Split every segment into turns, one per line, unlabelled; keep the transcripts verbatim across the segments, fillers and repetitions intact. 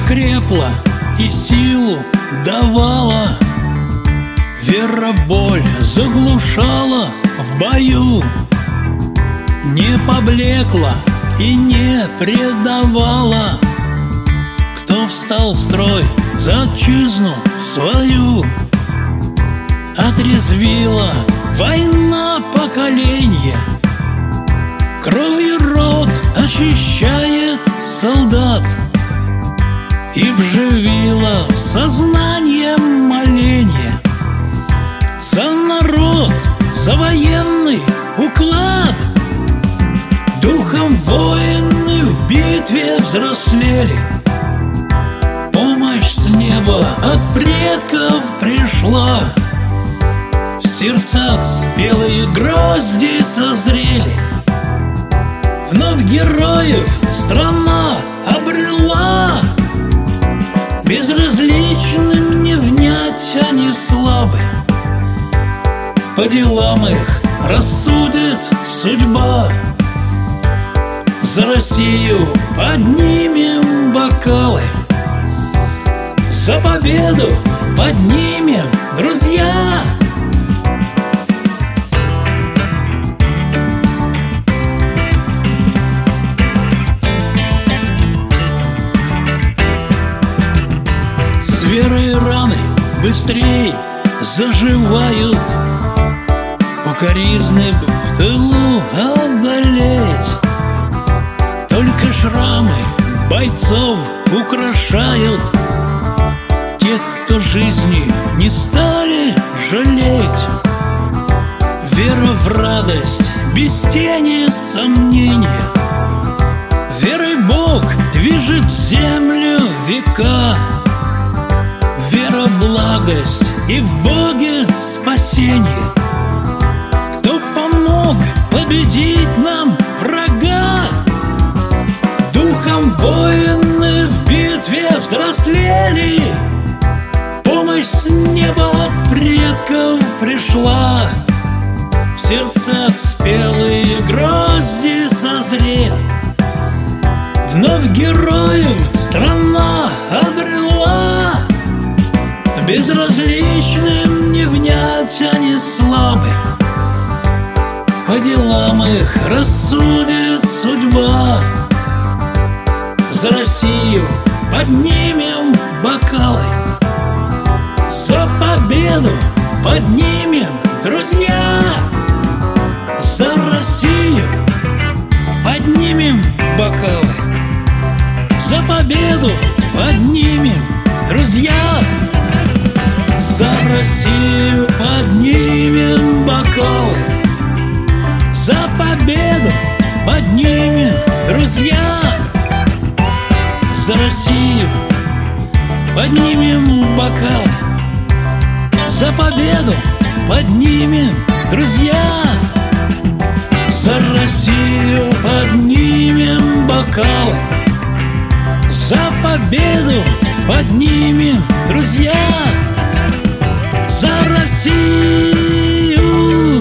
крепла и силу давала, вера боль заглушала в бою, не поблекла и не предавала. Кто встал в строй за отчизну свою, отрезвила война поколенья. Кровью рот очищает солдат и вживила в сознание моление. За народ, за военный уклад духом воины в битве взрослели. Помощь с неба от предков пришла, в сердцах спелые грозди созрели. Вновь героев страна обрела, безразличным не внять они слабы. По делам их рассудит судьба. За Россию поднимем бокалы, за победу поднимем, друзья. С верой раны быстрей заживают, укоризны б в тылу одолеть. Только шрамы бойцов украшают тех, кто жизни не стали жалеть. Вера в радость без тени сомнения, верой Бог движет землю века. Вера — благость и в Боге спасение. Кто помог победить нам врага? Духом воины в битве взрослели. Помощь с неба от предков пришла, в сердцах спелые грозди созрели. Вновь героев страна обрела, безразличным не внять они слабы. По делам их рассудит судьба. За Россию поднимем бокалы, за победу поднимем, друзья. За Россию поднимем бокалы, за победу поднимем, друзья. За Россию поднимем бокалы, за победу поднимем, друзья. За Россию поднимем бокалы, за победу поднимем, друзья. За Россию поднимем бокалы, за победу поднимем, друзья. За Россию!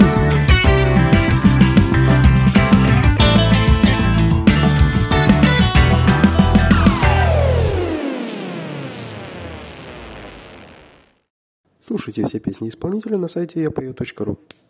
Слушайте все песни исполнителя на сайте я пою точка ру.